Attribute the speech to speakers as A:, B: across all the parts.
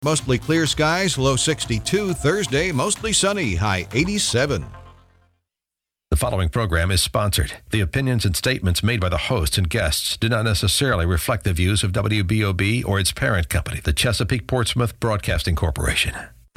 A: Mostly clear skies, low 62. Thursday, mostly sunny, high 87.
B: The following program is sponsored. The opinions and statements made by the hosts and guests do not necessarily reflect the views of WBOB or its parent company, the Chesapeake Portsmouth Broadcasting Corporation.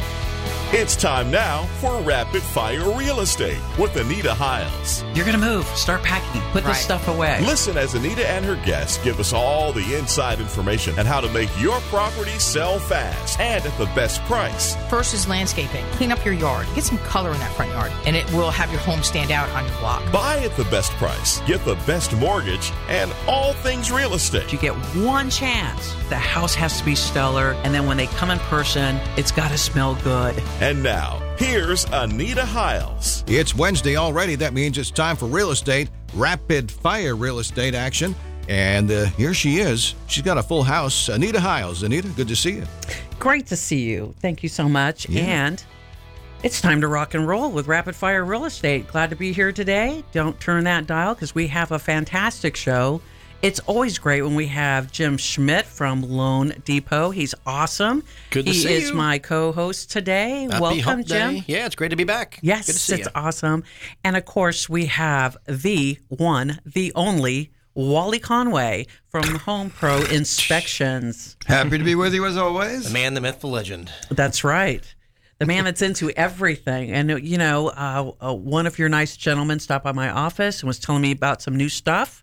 C: It's time now for Rapid Fire Real Estate with Anita Hiles.
D: You're going to move. Start packing. Put this stuff away.
C: Listen as Anita and her guests give us all the inside information on how to make your property sell fast and at the best price.
E: First is landscaping. Clean up your yard. Get some color in that front yard, and it will have your home stand out on your block.
C: Buy at the best price. Get the best mortgage and all things real estate.
D: You get one chance. The house has to be stellar, and then when they come in person, it's got to smell good.
C: And now, here's Anita Hiles.
A: It's Wednesday already. That means it's time for real estate, rapid fire real estate action. And here she is. She's got a full house. Anita Hiles. Anita, good to see you.
F: Great to see you. Thank you so much.
A: Yeah.
F: And it's time to rock and roll with Rapid Fire Real Estate. Glad to be here today. Don't turn that dial because we have a fantastic show. It's always great when we have Jim Schmidt from Loan Depot. He's awesome.
G: Good to see you.
F: He is my co-host today.
G: Happy
F: Welcome,
G: Hump
F: Jim.
G: Day. Yeah, it's great to be back.
F: Yes,
G: Good to see
F: it's
G: you.
F: awesome. And of course, we have the one, the only Wally Conway from Home Pro Inspections.
H: Happy to be with you as always.
G: The man, the myth, the legend.
F: That's right. The man that's into everything. And, you know, one of your nice gentlemen stopped by my office and was telling me about some new stuff.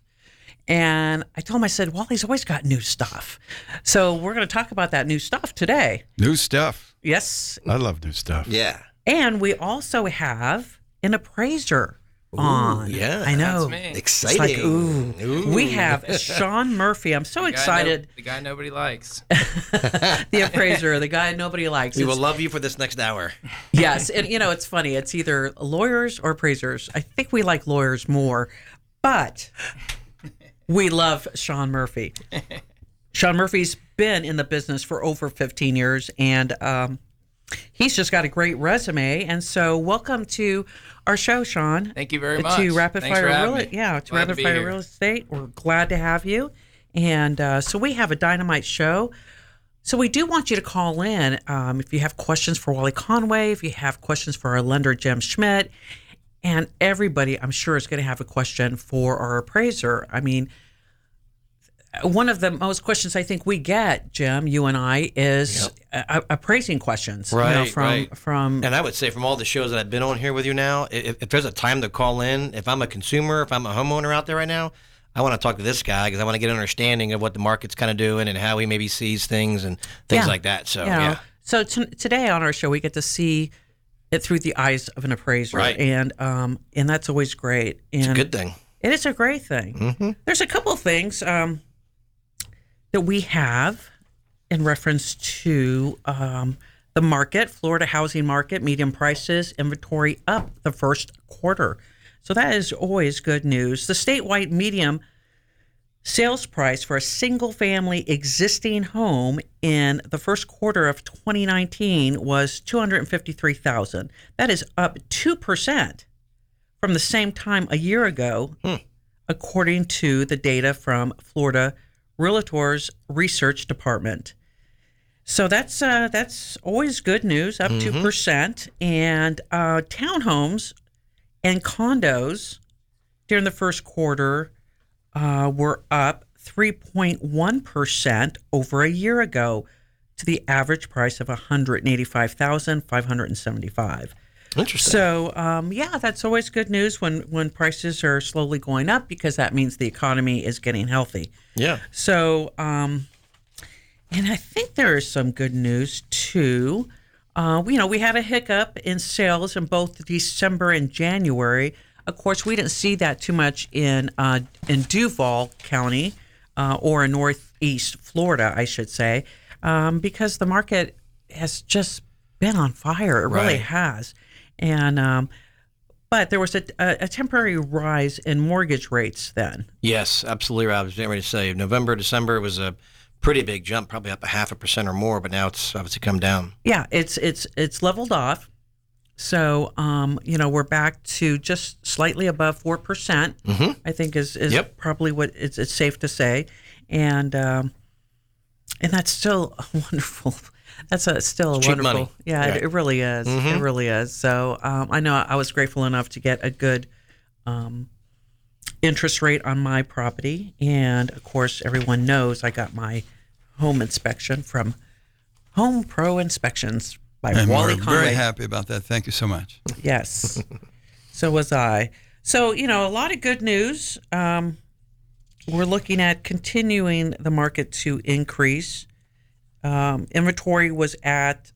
F: And I told him, I said, Wally's always got new stuff. So we're going to talk about that new stuff today.
H: New stuff.
F: Yes.
H: I love new stuff.
G: Yeah.
F: And we also have an appraiser on.
G: Yeah.
F: I know.
I: That's me.
F: It's
G: Exciting.
F: like, ooh. We have Sean Murphy. I'm so excited.
I: The guy nobody likes.
F: The appraiser, the guy nobody likes.
G: We will
F: It's-
G: love you for this next hour.
F: Yes. And, you know, it's funny. It's either lawyers or appraisers. I think we like lawyers more, but we love Sean Murphy. Sean Murphy's been in the business for over 15 years, and he's just got a great resume. And so welcome to our show, Sean.
I: Thank you very much.
F: To Rapid
I: Thanks
F: Fire
I: for having
F: Real
I: me.
F: Yeah, to
I: Glad to
F: Rapid
I: be
F: Fire
I: here.
F: Real Estate. We're glad to have you. And so we have a dynamite show. So we do want you to call in if you have questions for Wally Conway, if you have questions for our lender, Jim Schmidt, and everybody, I'm sure, is going to have a question for our appraiser. I mean, one of the most questions I think we get, Jim, you and I, is appraising questions.
G: Right,
F: you know, from
G: And I would say from all the shows that I've been on here with you now, if there's a time to call in, if I'm a consumer, if I'm a homeowner out there right now, I want to talk to this guy because I want to get an understanding of what the market's kind of doing and how he maybe sees things and things like that. So, yeah.
F: So today on our show, we get to see it through the eyes of an appraiser.
G: Right.
F: And that's always great. And
G: It's a good thing.
F: It is a great thing.
G: Mm-hmm.
F: There's a couple of things that we have in reference to the market, Florida housing market, median prices, inventory up the first quarter. So that is always good news. The statewide median sales price for a single-family existing home in the first quarter of 2019 was $253,000. That is up 2% from the same time a year ago, according to the data from Florida Realtors Research Department. So that's always good news, up 2%. And townhomes and condos during the first quarter were up 3.1% over a year ago to the average price of $185,575.
G: Interesting.
F: So, that's always good news when prices are slowly going up because that means the economy is getting healthy.
G: Yeah.
F: So, and I think there is some good news too. We had a hiccup in sales in both December and January. Of course, we didn't see that too much in Duval County or in Northeast Florida, I should say, because the market has just been on fire. It really has. And but there was a temporary rise in mortgage rates then.
G: Yes, absolutely. I was getting ready to say November, December was a pretty big jump, probably up 0.5% or more, but now it's obviously come down.
F: Yeah, it's leveled off. So we're back to just slightly above 4%. I think is probably what it's safe to say, and that's still a wonderful. That's still a
G: Cheap
F: wonderful.
G: money.
F: Yeah,
G: Right.
F: it really is. It really is. So I know I was grateful enough to get a good interest rate on my property, and of course, everyone knows I got my home inspection from Home Pro Inspections by
H: And
F: Wally
H: we're
F: Conway.
H: very happy about that. Thank you so much.
F: Yes. So was I. So, a lot of good news. We're looking at continuing the market to increase. Inventory was at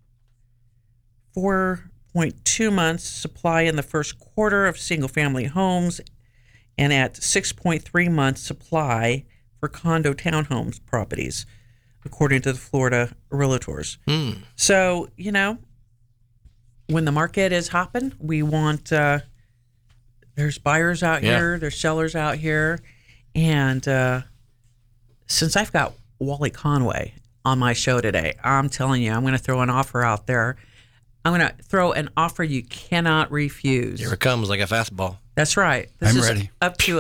F: 4.2 months supply in the first quarter of single-family homes and at 6.3 months supply for condo townhomes properties, according to the Florida Realtors. So, when the market is hopping, we want, there's buyers out here, there's sellers out here. And since I've got Wally Conway on my show today, I'm telling you, I'm going to throw an offer out there. I'm going to throw an offer you cannot refuse.
G: Here it comes like a fastball.
F: That's right. This
H: I'm
F: is
H: ready.
F: Up to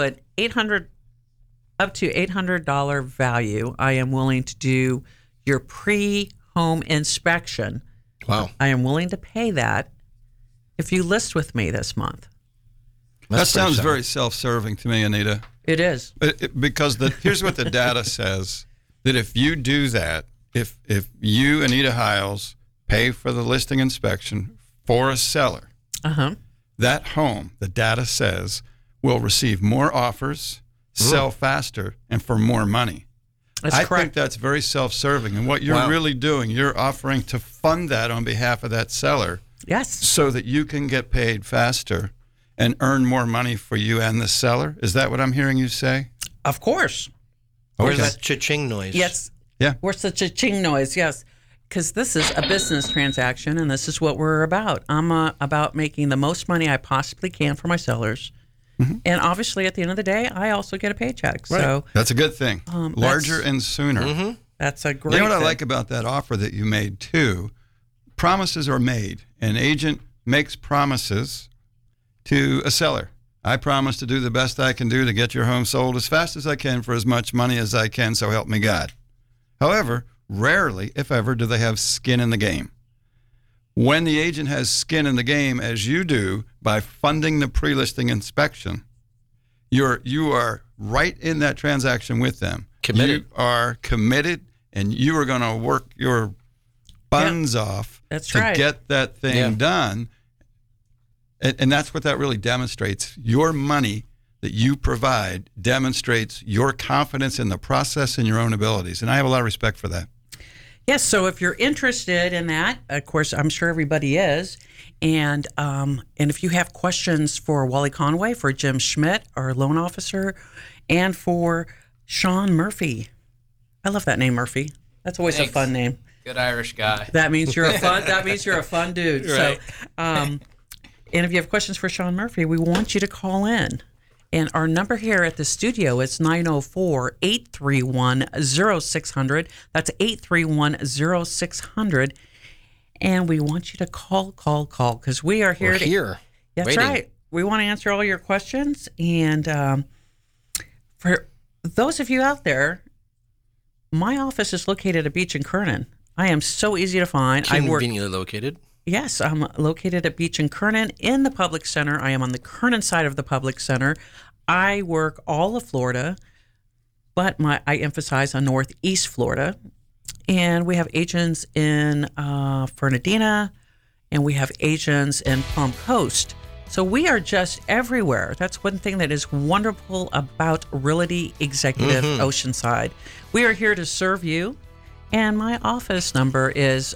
F: $800 value. I am willing to do your pre-home inspection.
G: Wow.
F: I am willing to pay that if you list with me this month.
H: That sounds very self-serving to me, Anita.
F: It is.
H: Because here's what the data says, that if you do that, if you, Anita Hiles, pay for the listing inspection for a seller, that home, the data says, will receive more offers, sell faster, and for more money.
F: That's
H: I
F: correct.
H: think that's very self-serving. And what you're really doing, you're offering to fund that on behalf of that seller
F: Yes.
H: so that you can get paid faster and earn more money for you and the seller. Is that what I'm hearing you say?
F: Of course.
G: Where's
H: Okay.
G: that cha-ching noise?
F: Yes.
H: Yeah.
F: Where's the cha-ching noise? Yes. Because this is a business transaction, and this is what we're about. I'm about making the most money I possibly can for my sellers. And obviously, at the end of the day, I also get a paycheck. So
H: That's a good thing. Larger and sooner.
F: that's a great
H: You know what I
F: thing.
H: like about that offer that you made, too? Promises are made. An agent makes promises to a seller. I promise to do the best I can do to get your home sold as fast as I can for as much money as I can, so help me God. However, rarely, if ever, do they have skin in the game. When the agent has skin in the game, as you do, by funding the pre-listing inspection, you are right in that transaction with them.
G: Committed.
H: You are committed, and you are going to work your buns off
F: That's
H: to
F: right.
H: get that thing done. And that's what that really demonstrates. Your money that you provide demonstrates your confidence in the process and your own abilities. And I have a lot of respect for that.
F: Yes, so if you're interested in that, of course, I'm sure everybody is. And if you have questions for Wally Conway, for Jim Schmidt, our loan officer, and for Sean Murphy. I love that name, Murphy. That's always
I: Thanks.
F: a fun name.
I: Good Irish guy.
F: That means you're a fun. That means you're a fun dude.
I: Right.
F: So, and if you have questions for Sean Murphy, we want you to call in. And our number here at the studio is 904-831-0600. That's 831-0600. And we want you to call, because we are here.
G: We're here.
F: That's
G: waiting.
F: right. We want to answer all your questions. And for those of you out there, my office is located at Beach and Kernan. I am so easy to find. I work.
G: Conveniently located.
F: Yes, I'm located at Beach and Kernan in the Public Center. I am on the Kernan side of the Public Center. I work all of Florida, but I emphasize on Northeast Florida. And we have agents in Fernandina, and we have agents in Palm Coast. So we are just everywhere. That's one thing that is wonderful about Realty Executive Oceanside. We are here to serve you. And my office number is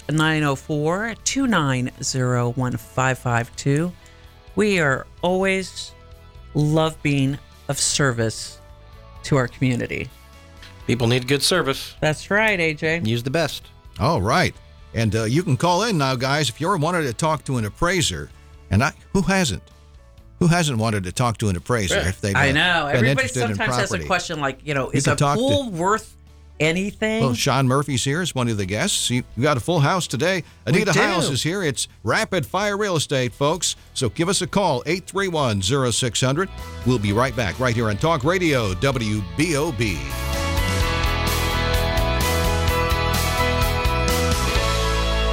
F: 904-290-1552. We are always love being of service to our community.
G: People need good service.
F: That's right, AJ.
G: Use the best.
A: All right. And you can call in now, guys, if you ever wanted to talk to an appraiser. And who hasn't? Who hasn't wanted to talk to an appraiser if they've
F: I know.
A: been
F: Everybody
A: interested in
F: sometimes has a
A: property?
F: question like, is
A: can
F: a
A: talk to-
F: pool worth anything?
A: Well, Sean Murphy's here as one of the guests. You got a full house today. Anita
F: do.
A: Hiles is here. It's Rapid Fire Real Estate, folks. So give us a call, 831-0600. We'll be right back right here on Talk Radio WBOB.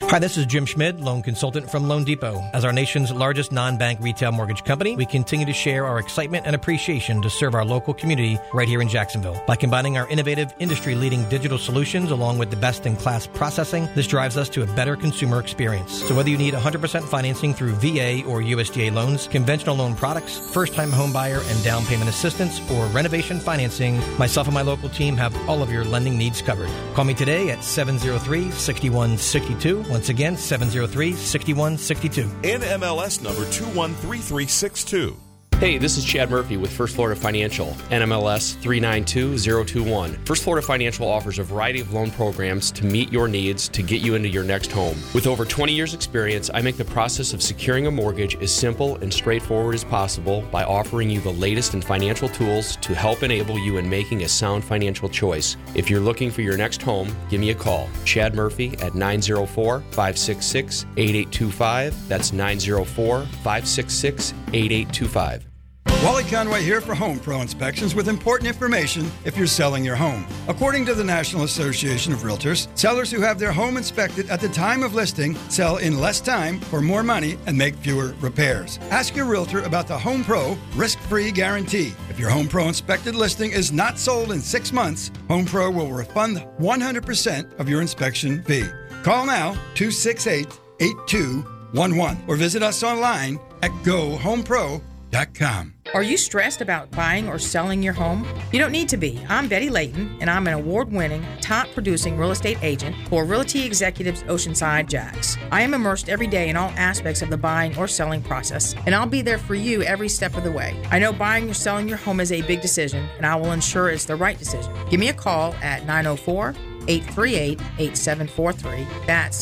G: Hi, this is Jim Schmid, loan consultant from Loan Depot. As our nation's largest non-bank retail mortgage company, we continue to share our excitement and appreciation to serve our local community right here in Jacksonville. By combining our innovative, industry-leading digital solutions along with the best-in-class processing, this drives us to a better consumer experience. So whether you need 100% financing through VA or USDA loans, conventional loan products, first-time home buyer and down payment assistance, or renovation financing, myself and my local team have all of your lending needs covered. Call me today at 703-6162. Once again, 703-6162.
C: NMLS number 213362.
I: Hey, this is Chad Murphy with First Florida Financial, NMLS 392021. First Florida Financial offers a variety of loan programs to meet your needs to get you into your next home. With over 20 years experience, I make the process of securing a mortgage as simple and straightforward as possible by offering you the latest in financial tools to help enable you in making a sound financial choice. If you're looking for your next home, give me a call. Chad Murphy at 904-566-8825. That's 904-566-8825.
H: Wally Conway here for Home Pro Inspections with important information if you're selling your home. According to the National Association of Realtors, sellers who have their home inspected at the time of listing sell in less time for more money and make fewer repairs. Ask your realtor about the Home Pro risk-free guarantee. If your Home Pro inspected listing is not sold in 6 months, Home Pro will refund 100% of your inspection fee. Call now 268-8211 or visit us online at GoHomePro.com.
E: Are you stressed about buying or selling your home? You don't need to be. I'm Betty Layton, and I'm an award-winning, top-producing real estate agent for Realty Executives Oceanside Jax. I am immersed every day in all aspects of the buying or selling process, and I'll be there for you every step of the way. I know buying or selling your home is a big decision, and I will ensure it's the right decision. Give me a call at 904-838-8743. That's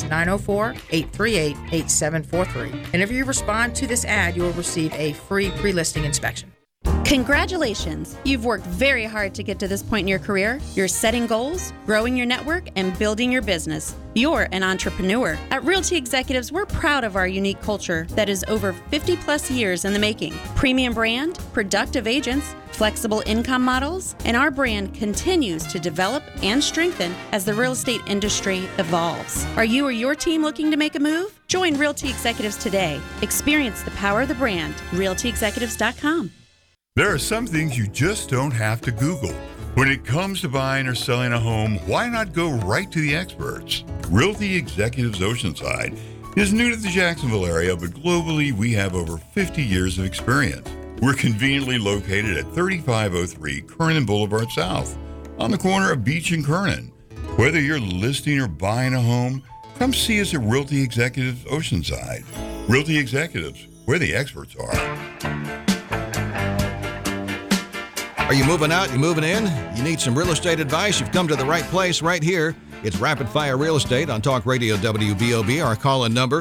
E: 904-838-8743. And if you respond to this ad, you will receive a free pre-listing inspection.
J: Congratulations! You've worked very hard to get to this point in your career. You're setting goals, growing your network, and building your business. You're an entrepreneur. At Realty Executives, we're proud of our unique culture that is over 50 plus years in the making. Premium brand, productive agents, flexible income models, and our brand continues to develop and strengthen as the real estate industry evolves. Are you or your team looking to make a move? Join Realty Executives today. Experience the power of the brand. RealtyExecutives.com.
K: There are some things you just don't have to Google. When it comes to buying or selling a home, why not go right to the experts? Realty Executives Oceanside is new to the Jacksonville area, but globally we have over 50 years of experience. We're conveniently located at 3503 Kernan Boulevard South, on the corner of Beach and Kernan. Whether you're listing or buying a home, come see us at Realty Executives Oceanside. Realty Executives, where the experts are.
A: Are you moving out? You moving in? You need some real estate advice? You've come to the right place right here. It's Rapid Fire Real Estate on Talk Radio WBOB. Our call-in number,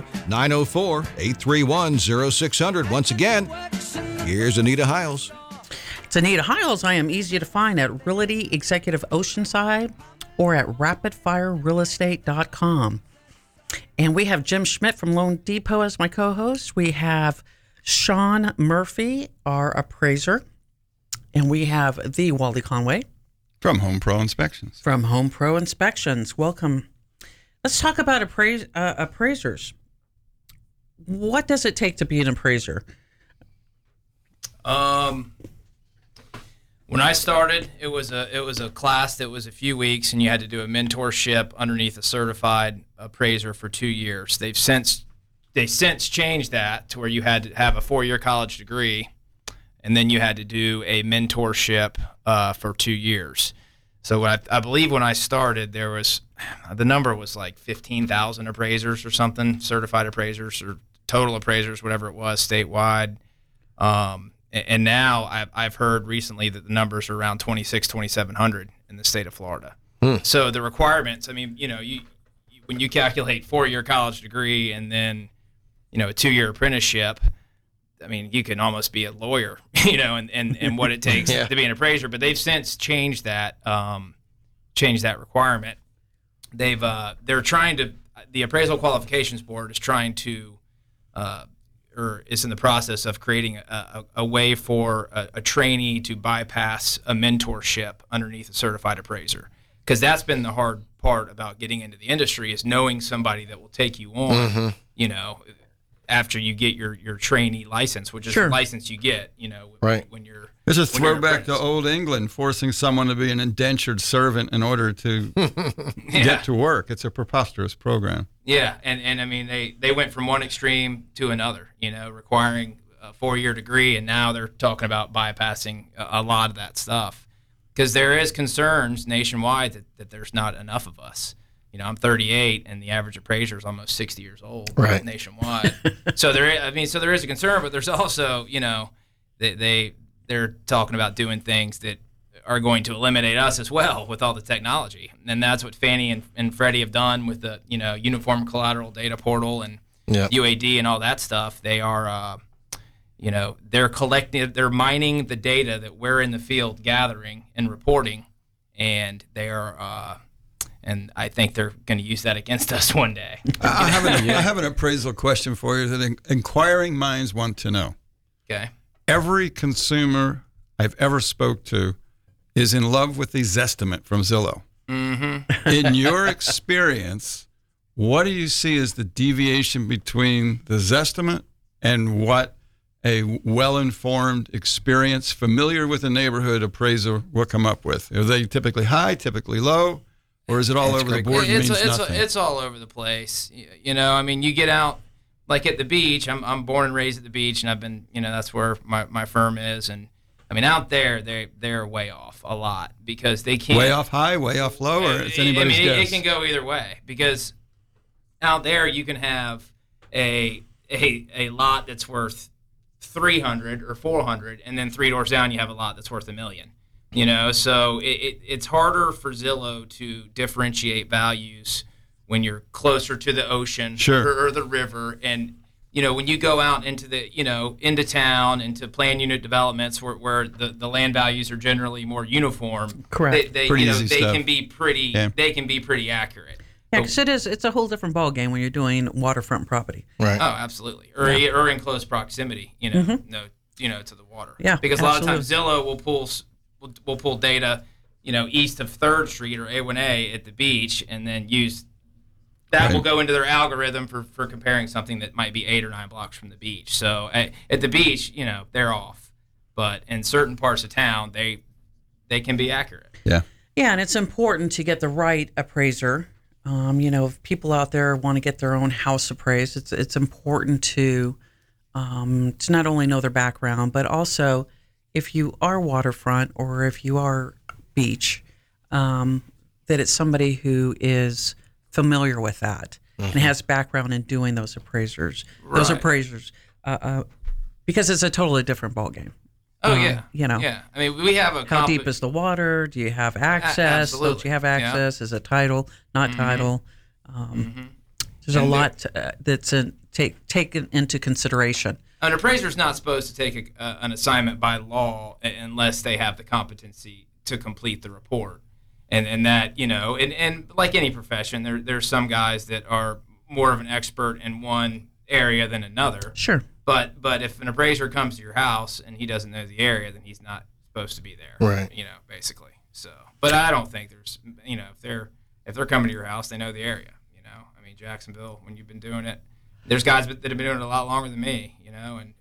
A: 904-831-0600. Once again, here's Anita Hiles.
F: It's Anita Hiles. I am easy to find at Realty Executive Oceanside or at rapidfirerealestate.com. And we have Jim Schmidt from Loan Depot as my co-host. We have Sean Murphy, our appraiser. And we have the Wally Conway.
H: From Home Pro Inspections.
F: From Home Pro Inspections. Welcome. Let's talk about appraisers. What does it take to be an appraiser?
L: When I started, it was a class that was a few weeks, and you had to do a mentorship underneath a certified appraiser for 2 years. They since changed that to where you had to have a 4-year college degree, and then you had to do a mentorship for 2 years. So I believe when I started, there was the number was like 15,000 appraisers or something, certified appraisers or total appraisers, whatever it was, statewide. And now I've heard recently that the numbers are around 2,700 in the state of Florida. So the requirements, I mean, you when you calculate 4-year college degree and then, a 2-year apprenticeship, I mean, you can almost be a lawyer, and what it takes to be an appraiser. But they've since changed that requirement. They're trying to, the Appraisal Qualifications Board is trying to, or is in the process of creating a way for a trainee to bypass a mentorship underneath a certified appraiser. because that's been the hard part about getting into the industry is knowing somebody that will take you on, you know, after you get your trainee license, which is the license you get, you know, when you're.
H: It's a throwback to old England, forcing someone to be an indentured servant in order to get to work. It's a preposterous program.
L: Yeah, and I mean, they went from one extreme to another, you know, requiring a 4-year degree, and now they're talking about bypassing a lot of that stuff. Because there is concerns nationwide that there's not enough of us. You know, I'm 38, and the average appraiser is almost 60 years old nationwide. So there is a concern, but there's also, you know, they're talking about doing things that are going to eliminate us as well with all the technology, and that's what Fannie and Freddie have done with the, you know, Uniform Collateral Data Portal and UAD and all that stuff. They are, you know, they're mining the data that we're in the field gathering and reporting, and they are. And I think they're going to use that against us one day.
H: I have an appraisal question for you that inquiring minds want to know.
L: Okay.
H: Every consumer I've ever spoke to is in love with the Zestimate from Zillow. Mm-hmm. In your experience, what do you see as the deviation between the Zestimate and what a well-informed, experienced, familiar with the neighborhood appraiser will come up with? Are they typically high, typically low? Or is it all over the board and means nothing?
L: It's all over the place. You know, I mean, you get out, like at the beach. I'm born and raised at the beach, and I've been, you know, that's where my firm is. And I mean, out there, they're way off a lot because they can't.
H: Way off high, way off low, or it's anybody's guess?
L: It can go either way because out there you can have a lot that's worth $300 or $400, and then 3 doors down you have a lot that's worth $1 million. You know, so it's harder for Zillow to differentiate values when you're closer to the ocean or the river. And, you know, when you go out into the, you know, into town, into planned unit developments where the land values are generally more uniform.
F: Correct.
L: They can be pretty accurate.
F: Yeah, because it's a whole different ballgame when you're doing waterfront property.
L: Right. Oh, absolutely. Or in close proximity, you know, to the water.
F: Yeah,
L: because a lot of times Zillow will pull data, you know, east of 3rd Street or A1A at the beach, and then use that will go into their algorithm for comparing something that might be 8 or 9 blocks from the beach. So at the beach, you know, they're off, but in certain parts of town, they can be accurate.
H: Yeah.
F: Yeah, and it's important to get the right appraiser. You know, if people out there want to get their own house appraised, it's important to not only know their background, but also if you are waterfront or if you are beach, that it's somebody who is familiar with that and has background in doing those appraisers.
L: Right.
F: Those appraisers, because it's a totally different ballgame.
L: Oh, yeah.
F: You know.
L: Yeah. I mean, we have
F: how deep is the water? Do you have access?
L: Absolutely.
F: Don't you have access? Is it tidal, not tidal? There's a lot that's taken into consideration.
L: An appraiser is not supposed to take an assignment by law unless they have the competency to complete the report. And that, you know, and like any profession, there's some guys that are more of an expert in one area than another.
F: Sure.
L: But if an appraiser comes to your house and he doesn't know the area, then he's not supposed to be there.
M: Right.
L: You know, basically. So, but I don't think there's, you know, if they're coming to your house, they know the area. You know, I mean, Jacksonville, when you've been doing it, there's guys that have been doing it a lot longer than me. You know, and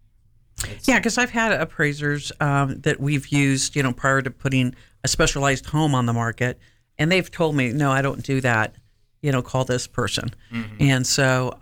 F: yeah, because I've had appraisers that we've used, you know, prior to putting a specialized home on the market, and they've told me, no, I don't do that. You know, call this person. And so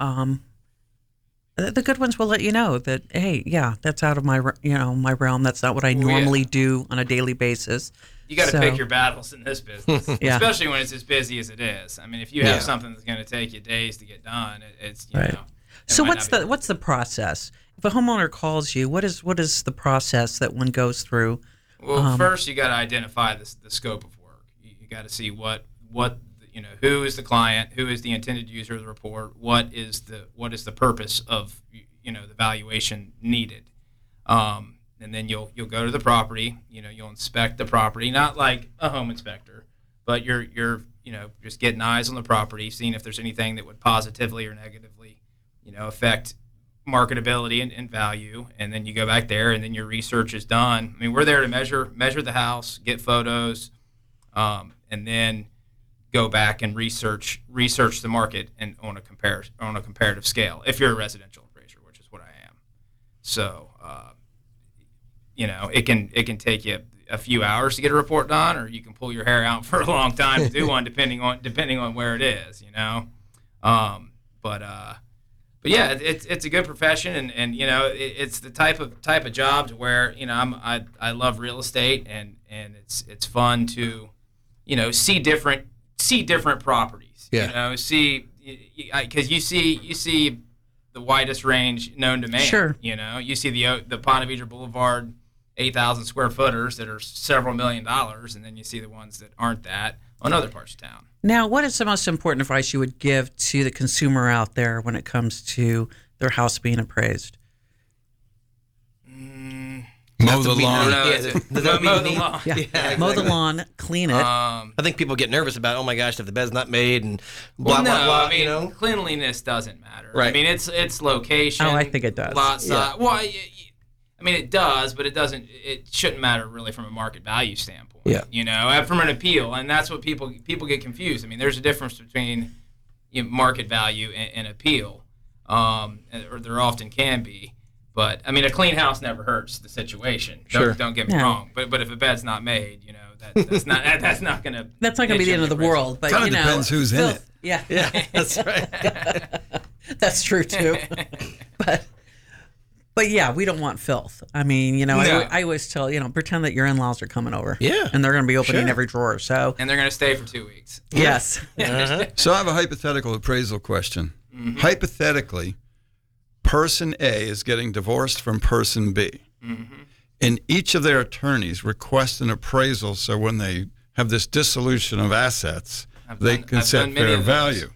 F: the good ones will let you know that, hey, yeah, that's out of my realm. That's not what I normally do on a daily basis.
L: You got to pick your battles in this business, especially when it's as busy as it is. I mean, if you have something that's going to take you days to get done, it's you know.
F: So what's the process? If a homeowner calls you, what is the process that one goes through?
L: Well, first you got to identify the scope of work. You got to see what you know, who is the client, who is the intended user of the report, what is the purpose of, you know, the valuation needed, and then you'll go to the property. You know, you'll inspect the property, not like a home inspector, but you're you know, just getting eyes on the property, seeing if there's anything that would positively or negatively, you know, affect marketability and value. And then you go back there, and then your research is done. I mean, we're there to measure the house, get photos, then go back and research the market and on a comparative scale. If you're a residential appraiser, which is what I am, so it can take you a few hours to get a report done, or you can pull your hair out for a long time to do one, depending on where it is. But yeah, it's a good profession, and it's the type of job to where I love real estate, and it's fun to see different properties.
G: Yeah.
L: Because you see the widest range known to man.
F: Sure.
L: You see the Ponte Vedra Boulevard 8,000 square footers that are several $1 million, and then you see the ones that aren't that on other parts of town.
F: Now, what is the most important advice you would give to the consumer out there when it comes to their house being appraised?
H: Mow the lawn.
L: Mow the lawn.
F: Yeah.
G: Exactly.
F: Mow the lawn, clean it.
G: I think people get nervous about, oh my gosh, if the bed's not made and blah, blah, blah.
L: I mean, cleanliness doesn't matter.
G: Right.
L: I mean, it's location.
F: Oh, I think it does.
L: Lot size. Well, I mean, it does, but it doesn't. It shouldn't matter really from a market value standpoint.
G: Yeah.
L: From an appeal, and that's what people get confused. I mean, there's a difference between market value and appeal, or there often can be. But I mean, a clean house never hurts the situation.
G: Sure.
L: Don't get me wrong. But if a bed's not made, that's not going to.
F: That's not going to be the end of the world. But
H: Kind of depends who's in it.
F: Yeah.
G: Yeah, that's right.
F: That's true too. But yeah, we don't want filth. I mean, I always tell, pretend that your in-laws are coming over.
G: Yeah.
F: And they're going to be opening every drawer. So.
L: And they're going to stay for 2 weeks.
F: Yes.
H: So I have a hypothetical appraisal question.
L: Mm-hmm.
H: Hypothetically, person A is getting divorced from person B.
L: Mm-hmm.
H: And each of their attorneys request an appraisal so when they have this dissolution of assets, they can set fair value.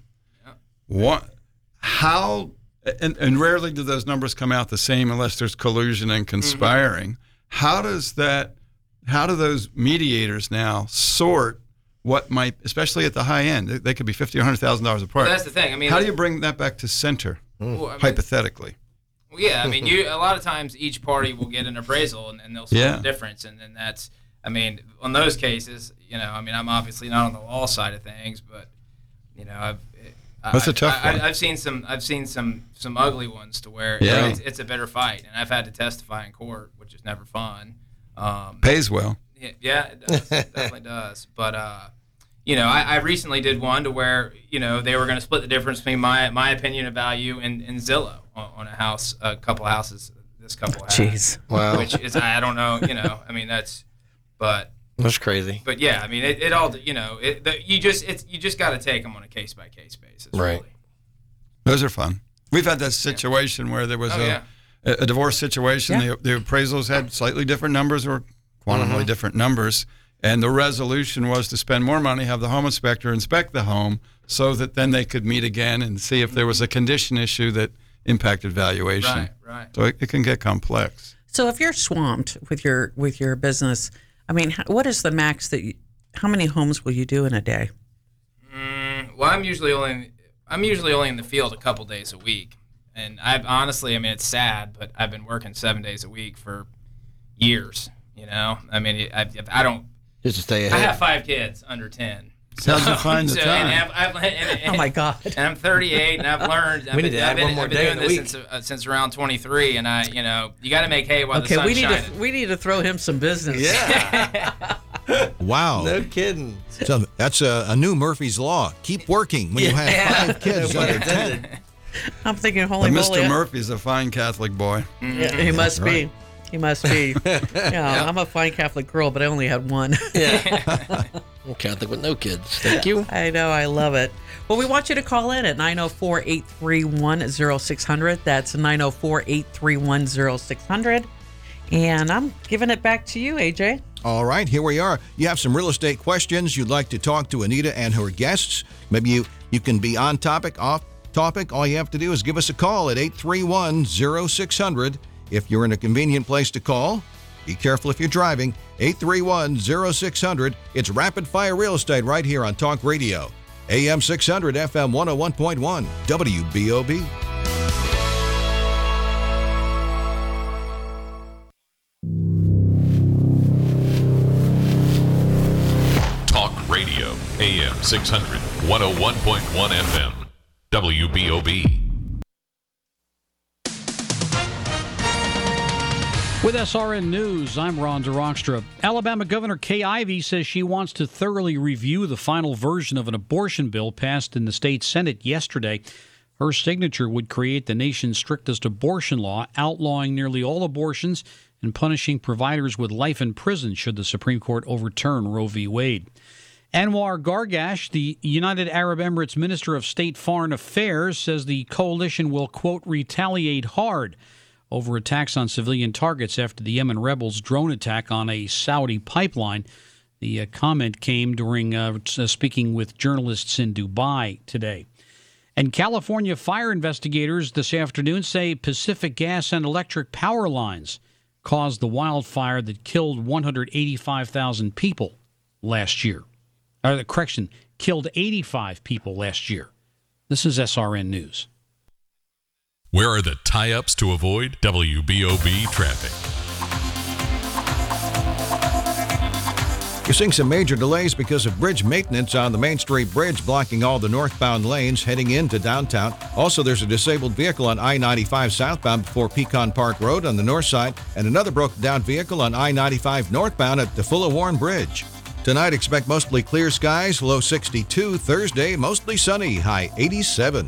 L: Yep.
H: And rarely do those numbers come out the same unless there's collusion and conspiring.
L: Mm-hmm.
H: How do those mediators now sort what might, especially at the high end, they could be $50,000 or $100,000 apart.
L: Well, that's the thing. I mean,
H: how do you bring that back to center, hypothetically?
L: Well, yeah, I mean, a lot of times each party will get an appraisal and they'll split the difference, and then that's, I mean, on those cases, I'm obviously not on the law side of things, but
H: that's a tough one.
L: I've seen some ugly ones to where it's a bitter fight, and I've had to testify in court, which is never fun.
H: Pays well.
L: Yeah, it does. It definitely does. But I recently did one to where they were going to split the difference between my opinion of value and Zillow on a couple of houses. This couple has.
F: Jeez.
G: Wow.
L: Which is, I don't know. I mean, that's crazy. But yeah, I mean, it all. You just got to take them on a case by case basis.
G: Right.
L: Really.
H: Those are fun. We've had that situation where there was a divorce situation.
F: Yeah.
H: The appraisals had slightly different numbers or quantitably different numbers, and the resolution was to spend more money, have the home inspector inspect the home, so that then they could meet again and see if there was a condition issue that impacted valuation.
L: Right.
H: So it can get complex.
F: So if you're swamped with your business, I mean, what is the max how many homes will you do in a day?
L: Well, I'm usually only in the field a couple days a week, and I've honestly, I mean, it's sad, but I've been working 7 days a week for years. I mean, I don't.
G: Just to stay ahead.
L: I have 5 kids under 10.
H: How'd you find the time?
F: Oh my God!
L: And I'm 38, and I've learned.
G: We need to add one more day in the week.
L: Since around 23, and you got to make hay while the sun's shining.
F: we need to throw him some business.
G: Yeah.
A: Wow.
G: No kidding.
A: So that's a new Murphy's Law. Keep working when you have 5 kids under 10.
F: I'm thinking, holy moly.
H: Mr. Murphy's a fine Catholic boy.
F: Yeah, he must be. He must be. I'm a fine Catholic girl, but I only had one.
G: Yeah. I'm Catholic with no kids. Thank you.
F: I know. I love it. Well, we want you to call in at 904-831-0600. That's 904-831-0600. And I'm giving it back to you, AJ.
A: All right, here we are. You have some real estate questions. You'd like to talk to Anita and her guests. Maybe you can be on topic, off topic. All you have to do is give us a call at 831-0600. If you're in a convenient place to call, be careful if you're driving. 831-0600. It's Rapid Fire Real Estate right here on Talk Radio. AM 600, FM 101.1, WBOB.
C: Talk Radio.
M: 600 101.1 FM. WBOB.
N: With SRN News, I'm Ron DeRockstra. Alabama Governor Kay Ivey says she wants to thoroughly review the final version of an abortion bill passed in the state Senate yesterday. Her signature would create the nation's strictest abortion law, outlawing nearly all abortions and punishing providers with life in prison should the Supreme Court overturn Roe v. Wade. Anwar Gargash, the United Arab Emirates Minister of State Foreign Affairs, says the coalition will, quote, retaliate hard over attacks on civilian targets after the Yemen rebels' drone attack on a Saudi pipeline. The comment came during speaking with journalists in Dubai today. And California fire investigators this afternoon say Pacific Gas and Electric power lines caused the wildfire that killed 185,000 people last year. Killed 85 people last year. This is SRN News.
M: Where are the tie-ups to avoid WBOB traffic?
A: You're seeing some major delays because of bridge maintenance on the Main Street Bridge, blocking all the northbound lanes heading into downtown. Also, there's a disabled vehicle on I-95 southbound before Pecan Park Road on the north side, and another broken-down vehicle on I-95 northbound at the Fuller Warren Bridge. Tonight, expect mostly clear skies, low 62. Thursday, mostly sunny, high 87.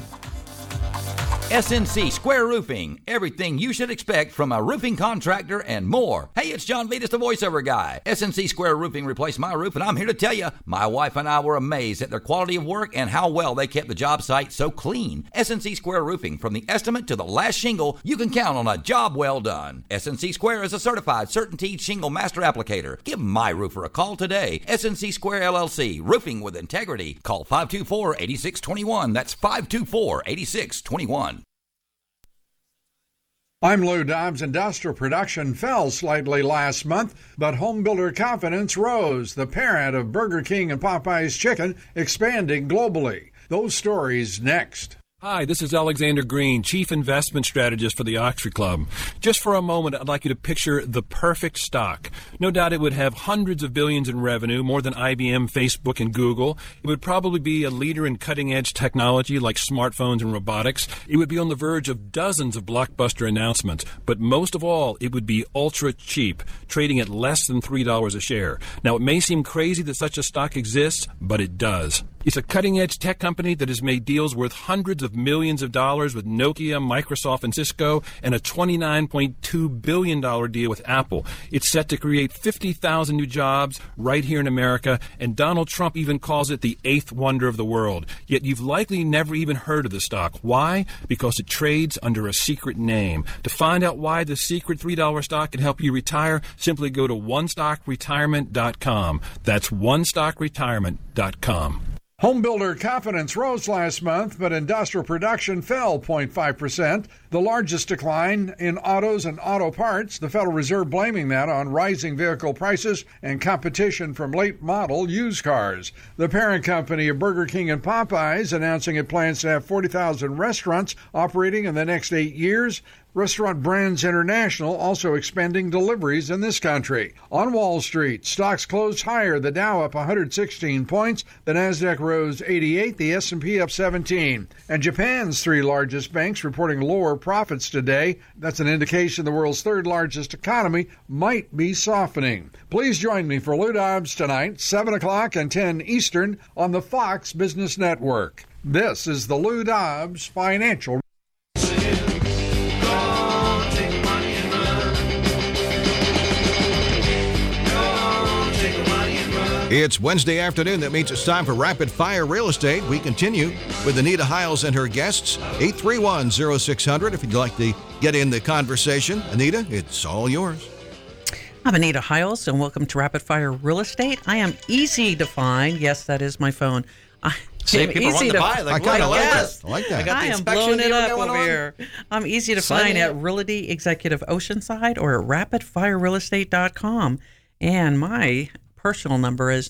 O: SNC Square Roofing, everything you should expect from a roofing contractor and more. Hey, it's John Vetus, the voiceover guy. SNC Square Roofing replaced my roof, and I'm here to tell you, my wife and I were amazed at their quality of work and how well they kept the job site so clean. SNC Square Roofing, from the estimate to the last shingle, you can count on a job well done. SNC Square is a certified CertainTeed shingle master applicator. Give my roofer a call today. SNC Square LLC, roofing with integrity. Call 524-8621. That's 524-8621.
P: I'm Lou Dobbs. Industrial production fell slightly last month, but homebuilder confidence rose. The parent of Burger King and Popeye's Chicken expanding globally. Those stories next.
Q: Hi, this is Alexander Green, Chief Investment Strategist for the Oxford Club. Just for a moment, I'd like you to picture the perfect stock. No doubt it would have hundreds of billions in revenue, more than IBM, Facebook, and Google. It would probably be a leader in cutting-edge technology like smartphones and robotics. It would be on the verge of dozens of blockbuster announcements. But most of all, it would be ultra cheap, trading at less than $3 a share. Now, it may seem crazy that such a stock exists, but it does. It's a cutting-edge tech company that has made deals worth hundreds of millions of dollars with Nokia, Microsoft, and Cisco, and a $29.2 billion deal with Apple. It's set to create 50,000 new jobs right here in America, and Donald Trump even calls it the eighth wonder of the world. Yet you've likely never even heard of the stock. Why? Because it trades under a secret name. To find out why the secret $3 stock can help you retire, simply go to OneStockRetirement.com. That's OneStockRetirement.com.
P: Homebuilder confidence rose last month, but industrial production fell 0.5%, the largest decline in autos and auto parts, the Federal Reserve blaming that on rising vehicle prices and competition from late-model used cars. The parent company of Burger King and Popeyes announcing it plans to have 40,000 restaurants operating in the next 8 years. Restaurant Brands International also expanding deliveries in this country. On Wall Street, stocks closed higher, the Dow up 116 points, the Nasdaq rose 88, the S&P up 17. And Japan's three largest banks reporting lower profits today. That's an indication the world's third largest economy might be softening. Please join me for Lou Dobbs tonight, 7 o'clock and 10 Eastern on the Fox Business Network. This is the Lou Dobbs Financial.
A: It's Wednesday afternoon. That means it's time for Rapid Fire Real Estate. We continue with Anita Hiles and her guests. 831-0600 if you'd like to get in the conversation. Anita, it's all yours.
F: I'm Anita Hiles, and welcome to Rapid Fire Real Estate. I am easy to find. Yes, that is my phone.
G: Say people want to buy.
A: I kind of like that. I like that.
F: I am blowing it up over here. I'm easy to find at Realty Executive Oceanside or at rapidfirerealestate.com. And my personal number is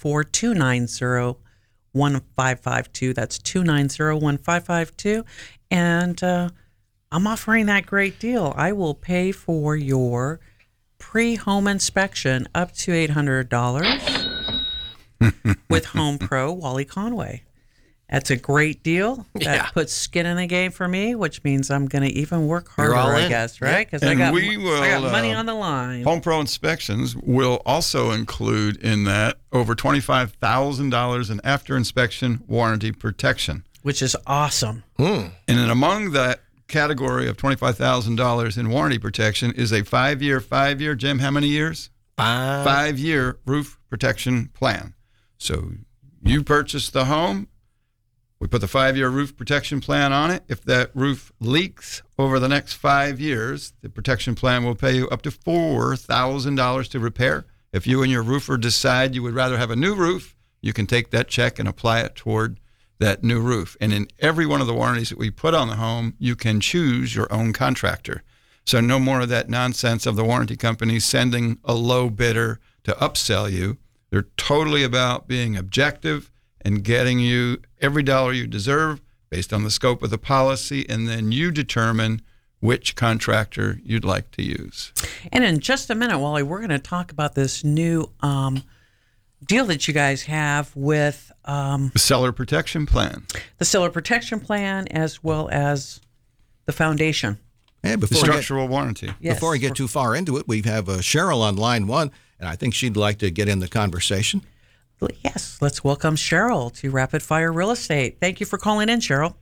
F: 904-290-1552. That's 290-1552. And I'm offering that great deal. I will pay for your pre-home inspection up to $800. with Home Pro Wally Conway. That's a great deal. That puts skin in the game for me, which means I'm going to even work harder, I guess, right? Because I got money on the line.
H: Home Pro inspections will also include in that over $25,000 in after-inspection warranty protection.
F: Which is awesome.
H: And then among that category of $25,000 in warranty protection is a 5-year, Jim, how many years? 5-year roof protection plan. So you purchase the home. We put the 5-year roof protection plan on it. If that roof leaks over the next 5 years, the protection plan will pay you up to $4,000 to repair. If you and your roofer decide you would rather have a new roof, you can take that check and apply it toward that new roof. And in every one of the warranties that we put on the home, you can choose your own contractor. So no more of that nonsense of the warranty company sending a low bidder to upsell you. They're totally about being objective and getting you every dollar you deserve based on the scope of the policy, and then you determine which contractor you'd like to use.
F: And in just a minute, Wally, we're going to talk about this new deal that you guys have with
H: the Seller Protection Plan.
F: The Seller Protection Plan, as well as the foundation.
A: And
H: the structural warranty.
F: Yes.
A: Before I get too far into it, we have Cheryl on line one, and I think she'd like to get in the conversation.
F: Yes, let's welcome Cheryl to Rapid Fire Real Estate. Thank you for calling in, Cheryl.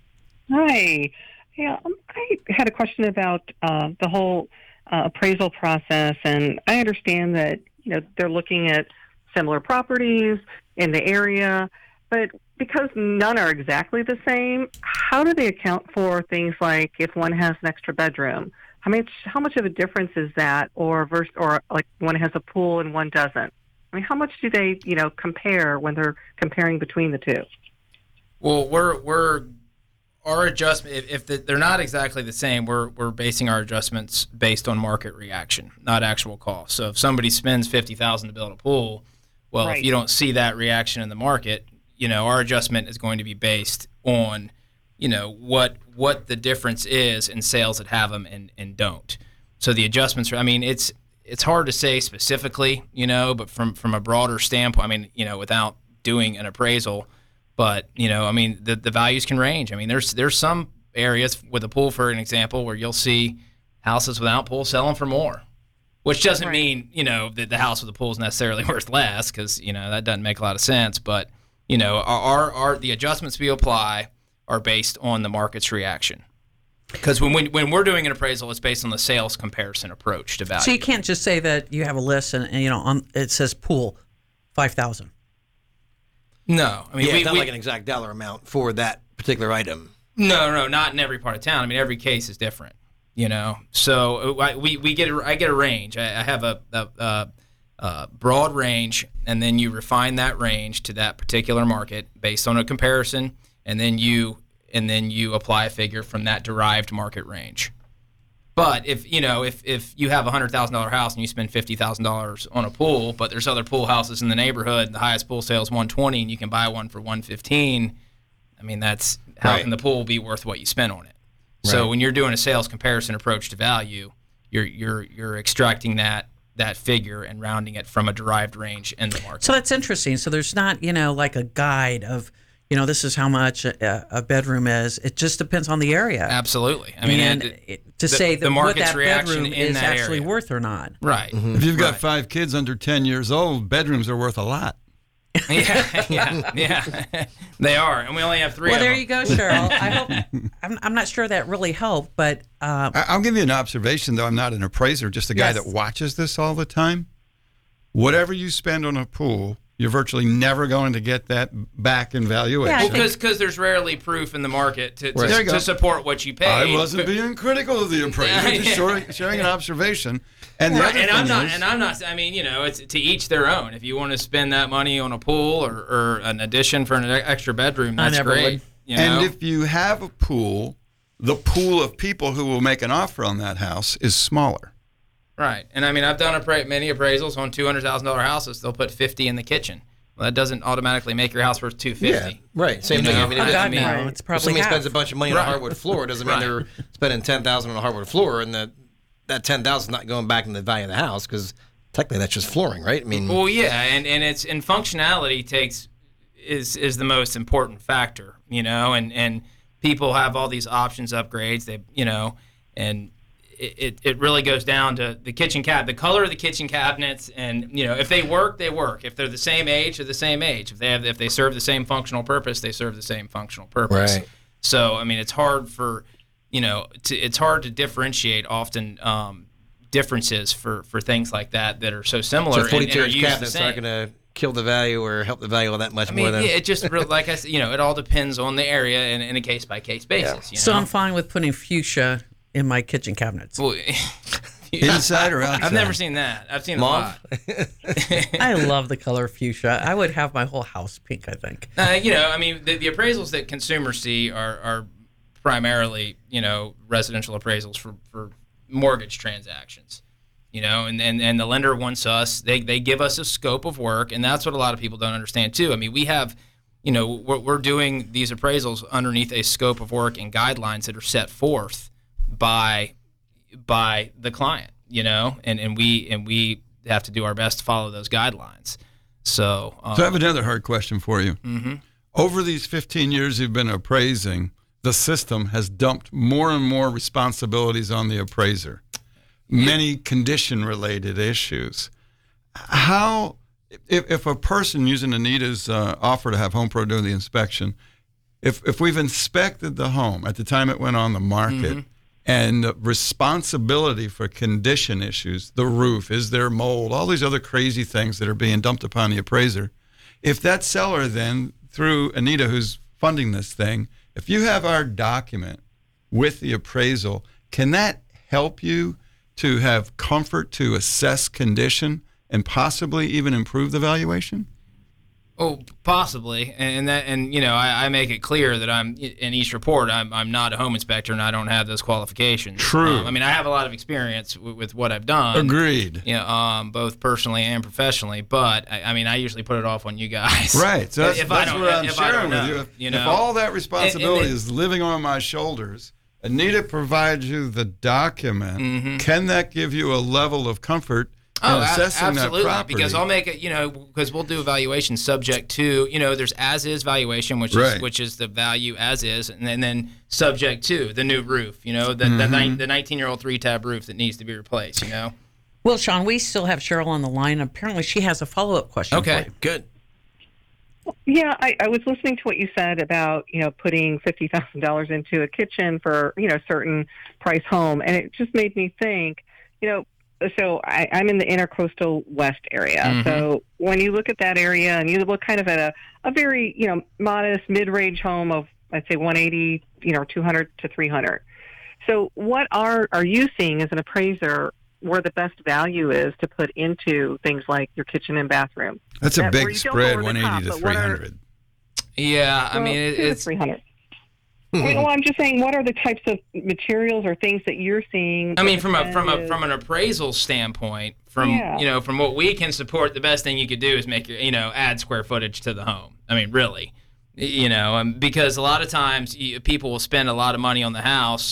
R: Hi. Yeah, I had a question about the whole appraisal process, and I understand that they're looking at similar properties in the area, but because none are exactly the same, how do they account for things like if one has an extra bedroom? How much of a difference is that, or like one has a pool and one doesn't? I mean, how much do they, compare when they're comparing between the two?
L: Well, our adjustment, if they're not exactly the same, we're basing our adjustments based on market reaction, not actual cost. So if somebody spends $50,000 to build a pool, well,
R: Right.
L: if you don't see that reaction in the market, our adjustment is going to be based on, what the difference is in sales that have them and don't. So the adjustments it's hard to say specifically, but from a broader standpoint, without doing an appraisal, but, the values can range. There's some areas with a pool, for an example, where you'll see houses without pool selling for more, which doesn't mean, that the house with the pool is necessarily worth less, because, that doesn't make a lot of sense. But, the adjustments we apply are based on the market's reaction. Because when we're doing an appraisal, it's based on the sales comparison approach to value.
F: So you can't just say that you have a list and it says pool $5,000.
L: No,
G: it's not like an exact dollar amount for that particular item.
L: No, not in every part of town. Every case is different. So I get a range. I have a broad range, and then you refine that range to that particular market based on a comparison, and then you apply a figure from that derived market range. But if you have a $100,000 house and you spend $50,000 on a pool, but there's other pool houses in the neighborhood, the highest pool sale is $120, and you can buy one for $115. That's how can the pool be worth what you spent on it? Right. So when you're doing a sales comparison approach to value, you're extracting that figure and rounding it from a derived range in the market.
F: So that's interesting. So there's not like a guide of this is how much a bedroom is. It just depends on the area.
L: Absolutely.
F: Say
L: the
F: what
L: market's
F: that
L: reaction
F: bedroom
L: in
F: is
L: that
F: actually
L: area.
F: worth or not.
L: Right.
H: Mm-hmm. If you've got 5 kids under 10 years old, bedrooms are worth a lot.
L: Yeah. They are, and we only have 3
F: Well,
L: of
F: there
L: them.
F: you go, Cheryl. I hope I'm not sure that really helped, but
H: I'll give you an observation, though. I'm not an appraiser, just a guy that watches this all the time. Whatever you spend on a pool, you're virtually never going to get that back in valuation.
L: Because there's rarely proof in the market
H: There you go.
L: to support what you pay.
H: I wasn't being critical of the appraiser, just sharing an observation. And the other thing
L: I'm not. It's to each their own. If you want to spend that money on a pool or an addition for an extra bedroom, that's great.
H: And if you have a pool, the pool of people who will make an offer on that house is smaller.
L: Right. And I've done many appraisals on $200,000 houses. They'll put 50 in the kitchen. Well, that doesn't automatically make your house worth $250.
G: Yeah, right. Same thing.
F: It's probably
G: if somebody
F: half.
G: spends a bunch of money on a hardwood floor, doesn't mean they're spending $10,000 on a hardwood floor, and that $10,000 is not going back in the value of the house, because Technically, that's just flooring, right? I mean,
L: well, yeah, and functionality is the most important factor, and people have all these options upgrades. And it really goes down to the kitchen the color of the kitchen cabinets, and if they work, they work. If they're the same age, they're the same age. If they serve the same functional purpose, they serve the same functional purpose.
G: Right.
L: So I mean, it's hard for it's hard to differentiate often. Differences for things like that are so similar.
G: So 42
L: and
G: inch cabinets aren't going to kill the value or help the value all that much more than.
L: Yeah, it just like I said, it all depends on the area and in a case by case basis.
F: So I'm fine with putting fuchsia in my kitchen cabinets.
L: Well,
H: inside or outside?
L: I've never seen that. I've seen a lot.
F: I love the color fuchsia. I would have my whole house pink, I think.
L: I mean, the appraisals that consumers see are primarily, residential appraisals for mortgage transactions, and the lender wants us, they give us a scope of work, and that's what a lot of people don't understand too. I mean, we have, we're doing these appraisals underneath a scope of work and guidelines that are set forth by the client, and we have to do our best to follow those guidelines. So
H: I have another hard question for you.
L: Mm-hmm.
H: Over these 15 years you've been appraising, the system has dumped more and more responsibilities on the appraiser, many condition-related issues. How, if a person using Anita's offer to have Home Pro do the inspection, if we've inspected the home at the time it went on the market, and the responsibility for condition issues, the roof, is there mold, all these other crazy things that are being dumped upon the appraiser, if that seller then, through Anita who's funding this thing, if you have our document with the appraisal, can that help you to have comfort to assess condition and possibly even improve the valuation?
L: Oh, possibly, I make it clear that I'm in each report. I'm not a home inspector, and I don't have those qualifications.
H: True.
L: I mean, I have a lot of experience with what I've done.
H: Agreed.
L: Both personally and professionally. But I usually put it off on you guys.
H: Right. So that's what I'm sharing with you. If all that responsibility is living on my shoulders, Anita provides you the document.
L: Mm-hmm.
H: Can that give you a level of comfort? Assessing
L: absolutely,
H: that property?
L: Because I'll make it, because we'll do evaluation subject to, there's as-is valuation, which is the value as is, and then subject to the new roof, the 19-year-old 3-tab roof that needs to be replaced,
F: Well, Sean, we still have Cheryl on the line. Apparently, she has a follow-up question.
L: Okay,
F: for you.
L: good.
R: Yeah, I was listening to what you said about, putting $50,000 into a kitchen for, certain price home, and it just made me think, so I'm in the Intercoastal West area.
L: Mm-hmm.
R: So when you look at that area and you look kind of at a very, modest mid-range home of, I'd say 180, 200 to 300. So what are you seeing as an appraiser where the best value is to put into things like your kitchen and bathroom?
H: That's a big spread, 180 to 300.
L: Yeah, I mean, it's
R: 300. Well, I'm just saying, what are the types of materials or things that you're seeing?
L: I mean, from an appraisal standpoint, from what we can support, the best thing you could do is make your, add square footage to the home. I mean, really, because a lot of times people will spend a lot of money on the house,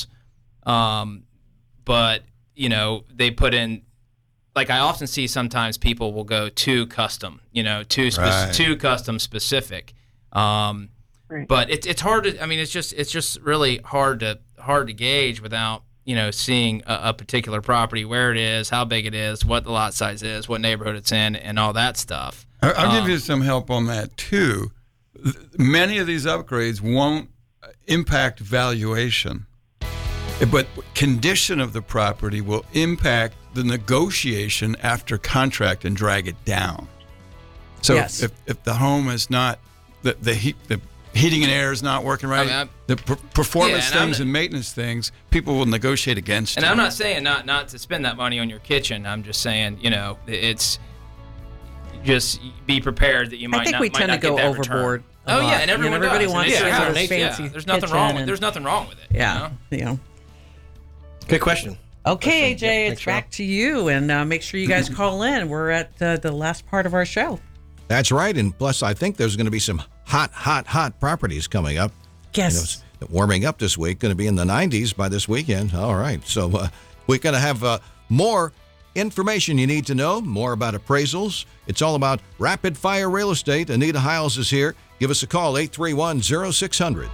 L: but they put in, like I often see sometimes people will go too custom, too custom specific.
R: Right.
L: But it's hard to. I mean, it's just really hard to gauge without seeing a particular property, where it is, how big it is, what the lot size is, what neighborhood it's in, and all that stuff.
H: I'll give you some help on that too. Many of these upgrades won't impact valuation, but condition of the property will impact the negotiation after contract and drag it down. So
F: yes.
H: if the home is not the heating and air is not working right, the performance things and maintenance things, people will negotiate against
L: and
H: you.
L: I'm not saying not to spend that money on your kitchen. I'm just saying, it's just be prepared that you might not.
F: I think we tend to go overboard.
L: Oh yeah, and
F: everybody
L: does.
F: wants fancy.
L: There's nothing wrong with it.
F: Yeah,
G: Good question.
F: Okay, AJ, it's back to you, and make sure you guys call in. We're at the last part of our show.
A: That's right, and plus I think there's going to be some hot properties coming up.
F: Yes.
A: Warming up this week, going to be in the 90s by this weekend. All right, so we're going to have more information you need to know, more about appraisals. It's all about rapid fire real estate. Anita Hiles is here. Give us a call, 831-0600.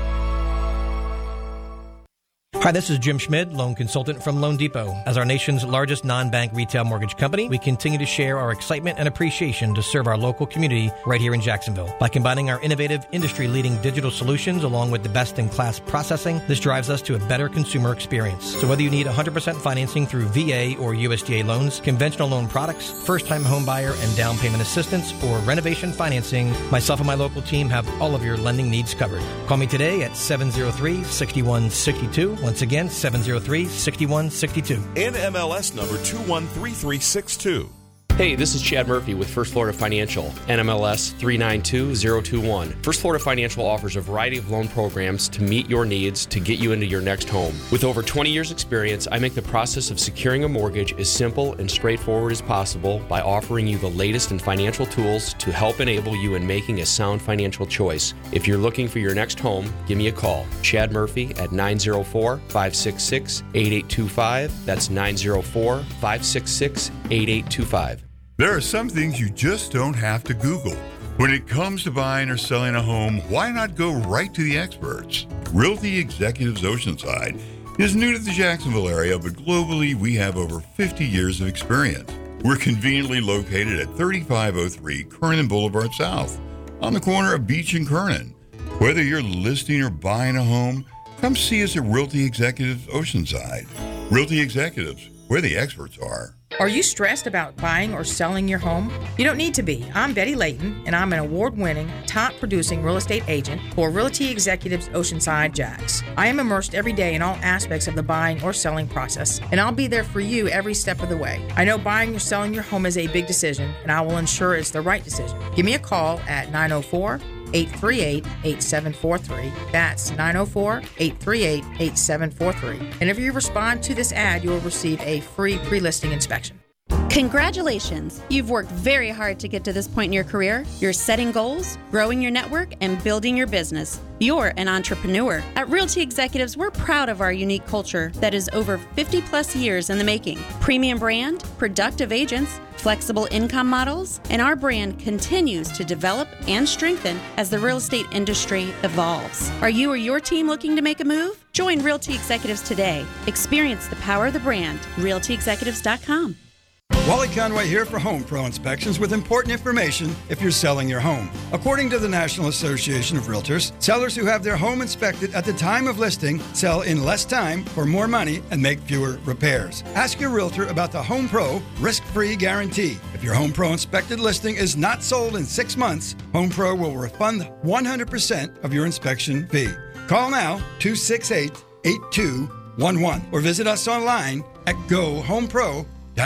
S: Hi, this is Jim Schmid, loan consultant from Loan Depot. As our nation's largest non-bank retail mortgage company, we continue to share our excitement and appreciation to serve our local community right here in Jacksonville. By combining our innovative, industry-leading digital solutions along with the best-in-class processing, this drives us to a better consumer experience. So whether you need 100% financing through VA or USDA loans, conventional loan products, first-time home buyer and down payment assistance, or renovation financing, myself and my local team have all of your lending needs covered. Call me today at 703-6162. Once again, 703-6162.
C: NMLS number 213362.
I: Hey, this is Chad Murphy with First Florida Financial, NMLS 392021. First Florida Financial offers a variety of loan programs to meet your needs to get you into your next home. With over 20 years experience, I make the process of securing a mortgage as simple and straightforward as possible by offering you the latest in financial tools to help enable you in making a sound financial choice. If you're looking for your next home, give me a call. Chad Murphy at 904-566-8825. That's 904-566-8825.
K: There are some things you just don't have to Google. When it comes to buying or selling a home, why not go right to the experts? Realty Executives Oceanside is new to the Jacksonville area, but globally we have over 50 years of experience. We're conveniently located at 3503 Kernan Boulevard South, on the corner of Beach and Kernan. Whether you're listing or buying a home, come see us at Realty Executives Oceanside. Realty Executives, where the experts are.
E: Are you stressed about buying or selling your home? You don't need to be. I'm Betty Layton, and I'm an award-winning, top-producing real estate agent for Realty Executives Oceanside Jacks. I am immersed every day in all aspects of the buying or selling process, and I'll be there for you every step of the way. I know buying or selling your home is a big decision, and I will ensure it's the right decision. Give me a call at 904-838-8743. That's 904-838-8743. And if you respond to this ad, you will receive a free pre-listing inspection.
J: Congratulations! You've worked very hard to get to this point in your career. You're setting goals, growing your network, and building your business. You're an entrepreneur. At Realty Executives, we're proud of our unique culture that is over 50 plus years in the making. Premium brand, productive agents, flexible income models, and our brand continues to develop and strengthen as the real estate industry evolves. Are you or your team looking to make a move? Join Realty Executives today. Experience the power of the brand. RealtyExecutives.com.
T: Wally Conway here for Home Pro Inspections with important information if you're selling your home. According to the National Association of Realtors, sellers who have their home inspected at the time of listing sell in less time for more money and make fewer repairs. Ask your realtor about the Home Pro risk-free guarantee. If your Home Pro inspected listing is not sold in 6 months, Home Pro will refund 100% of your inspection fee. Call now, 268-8211, or visit us online at GoHomePro.com.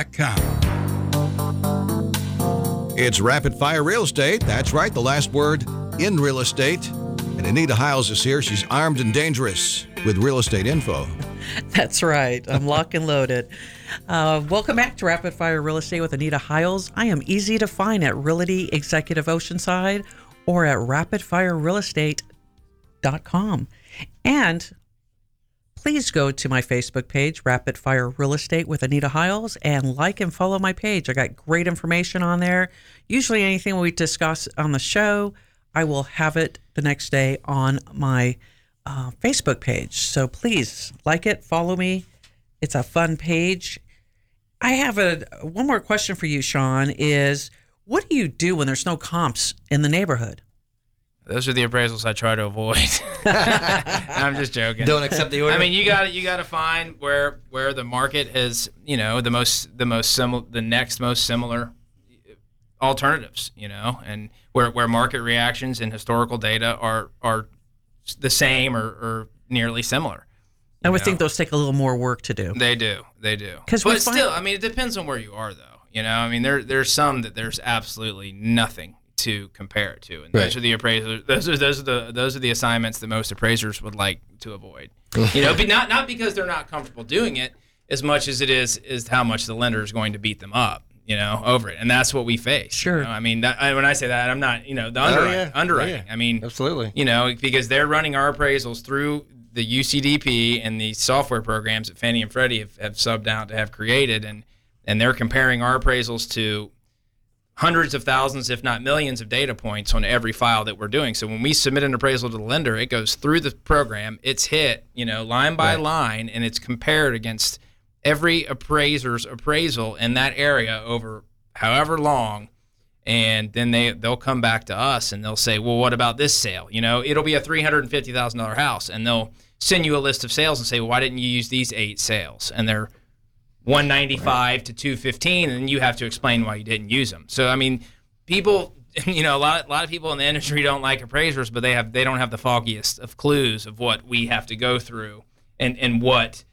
A: It's Rapid Fire Real Estate. That's right, the last word in real estate. And Anita Hiles is here. She's armed and dangerous with real estate info.
F: That's right. I'm locked and loaded. Welcome back to Rapid Fire Real Estate with Anita Hiles. I am easy to find at Realty Executive Oceanside or at rapidfirerealestate.com. And please go to my Facebook page, Rapid Fire Real Estate with Anita Hiles, and like and follow my page. I got great information on there. Usually anything we discuss on the show, I will have it the next day on my Facebook page. So please like it, follow me. It's a fun page. I have one more question for you, Sean, is what do you do when there's no comps in the neighborhood?
L: Those are the appraisals I try to avoid. I'm just joking.
G: Don't accept the order.
L: I mean, you got to find where the market has, the next most similar alternatives, and where market reactions and historical data are the same or nearly similar.
F: I would think those take a little more work to do.
L: They do. But still, I mean, it depends on where you are, though. I mean, there's some that there's absolutely nothing to compare it to, and those are the appraisers. Those are the assignments that most appraisers would like to avoid. But not because they're not comfortable doing it, as much as it is how much the lender is going to beat them up, over it, and that's what we face.
F: Sure.
L: I mean, when I say that, I'm not, the underwriting. I mean,
G: absolutely.
L: Because they're running our appraisals through the UCDP and the software programs that Fannie and Freddie have subbed out to have created, and and they're comparing our appraisals to hundreds of thousands, if not millions of data points on every file that we're doing. So when we submit an appraisal to the lender, it goes through the program, it's hit, line by line, and it's compared against every appraiser's appraisal in that area over however long. And then they'll come back to us and they'll say, well, what about this sale? It'll be a $350,000 house, and they'll send you a list of sales and say, well, why didn't you use these 8 sales? And they're 195 to 215, and you have to explain why you didn't use them. So, I mean, people, a lot of people in the industry don't like appraisers, but they don't have the foggiest of clues of what we have to go through and what,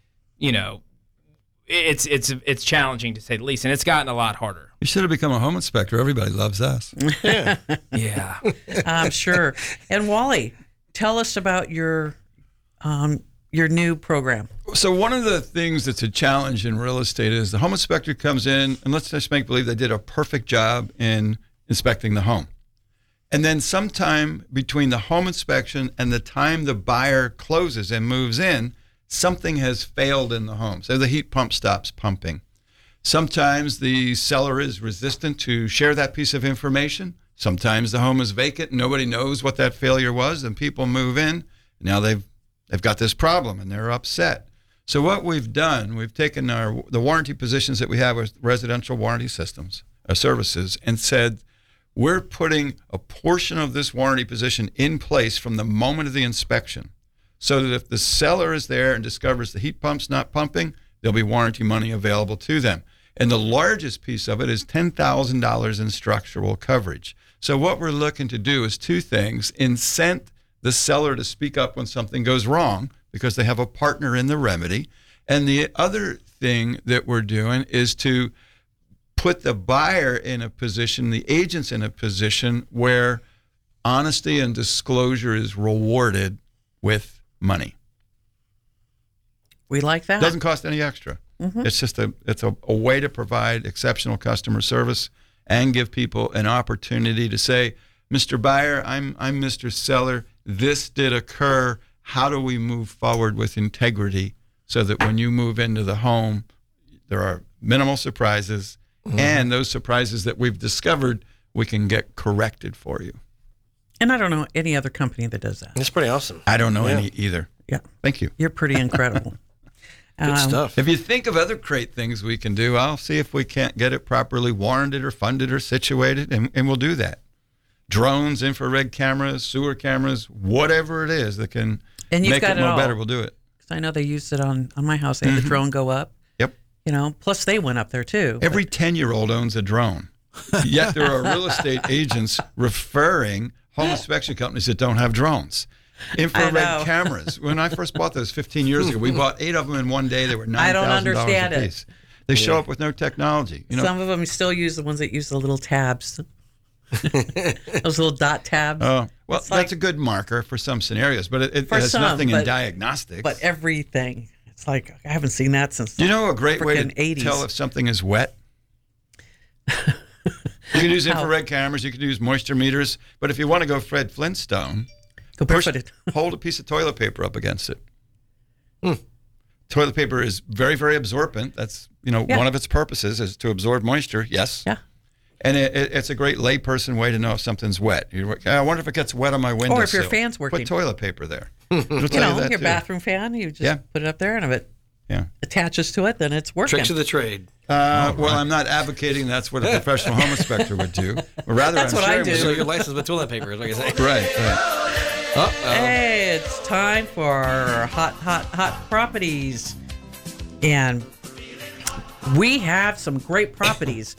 L: it's challenging to say the least, and it's gotten a lot harder.
H: You should have become a home inspector. Everybody loves us.
L: Yeah.
F: I'm sure. And Wally, tell us about your new program.
H: So one of the things that's a challenge in real estate is the home inspector comes in, and let's just make believe they did a perfect job in inspecting the home. And then sometime between the home inspection and the time the buyer closes and moves in, something has failed in the home. So the heat pump stops pumping. Sometimes the seller is resistant to share that piece of information. Sometimes the home is vacant and nobody knows what that failure was, and people move in. Now they've got this problem and they're upset. So what we've done, we've taken the warranty positions that we have with residential warranty systems, services, and said, we're putting a portion of this warranty position in place from the moment of the inspection, so that if the seller is there and discovers the heat pump's not pumping, there'll be warranty money available to them. And the largest piece of it is $10,000 in structural coverage. So what we're looking to do is 2 things: incent the seller to speak up when something goes wrong because they have a partner in the remedy. And the other thing that we're doing is to put the buyer in a position, the agents in a position where honesty and disclosure is rewarded with money.
F: We like that.
H: Doesn't cost any extra. Mm-hmm. It's just a way to provide exceptional customer service and give people an opportunity to say, Mr. Buyer, I'm Mr. Seller. This did occur. How do we move forward with integrity so that when you move into the home, there are minimal surprises, and those surprises that we've discovered, we can get corrected for you.
F: And I don't know any other company that does that.
G: That's pretty awesome.
H: I don't know any either.
F: Yeah.
H: Thank you.
F: You're pretty incredible.
G: Good stuff.
H: If you think of other great things we can do, I'll see if we can't get it properly warranted or funded or situated, and we'll do that. Drones, infrared cameras, sewer cameras, whatever it is that can make it more better, we'll do it.
F: Because I know they used it on my house. They had the drone go up.
H: Yep.
F: Plus they went up there too.
H: Every 10-year-old owns a drone. Yet there are real estate agents referring home inspection companies that don't have drones. Infrared cameras. When I first bought those 15 years ago, we bought 8 of them in one day. They were $9,000 a piece. They show up with no technology.
F: Some of them still use the ones that use the little tabs. Those little dot tabs.
H: Oh, well, that's a good marker for some scenarios, but it has nothing in diagnostics.
F: But everything. It's like, I haven't seen that since
H: Do you know a great way to
F: 80s.
H: Tell if something is wet? You can use infrared cameras, you can use moisture meters, but if you want to go Fred Flintstone, hold a piece of toilet paper up against it. Toilet paper is very, very absorbent. That's one of its purposes is to absorb moisture. Yes.
F: Yeah.
H: And it's a great layperson way to know if something's wet. I wonder if it gets wet on my windowsill.
F: Or if your fan's working.
H: Put toilet paper there.
F: Your bathroom fan, you just put it up there, and if it attaches to it, then it's working.
G: Tricks of the trade.
H: Well, I'm not advocating that's what a professional home inspector would do. But rather,
F: that's what I do.
G: So your license with toilet paper is what you're saying.
H: Right.
F: Uh-oh. Hey, it's time for hot properties. And we have some great properties.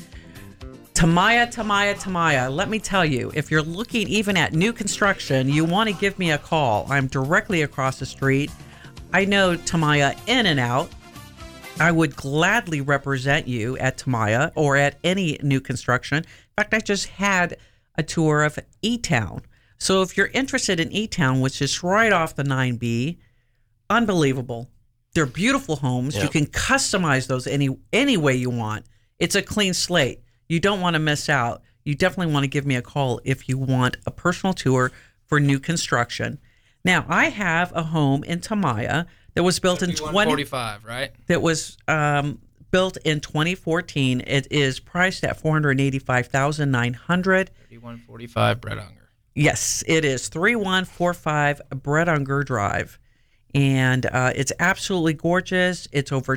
F: Tamaya. Let me tell you, if you're looking even at new construction, you want to give me a call. I'm directly across the street. I know Tamaya in and out. I would gladly represent you at Tamaya or at any new construction. In fact, I just had a tour of E-Town. So if you're interested in E-Town, which is right off the 9B, unbelievable. They're beautiful homes.
G: Yeah.
F: You can customize those any way you want. It's a clean slate. You don't want to miss out. You definitely want to give me a call if you want a personal tour for new construction. Now, I have a home in Tamaya that was built in
L: 2145, right?
F: That was built in 2014. It is priced at $485,900.
L: 3145 Brett Unger.
F: Yes, it is 3145 Brett Unger Drive. And it's absolutely gorgeous. It's over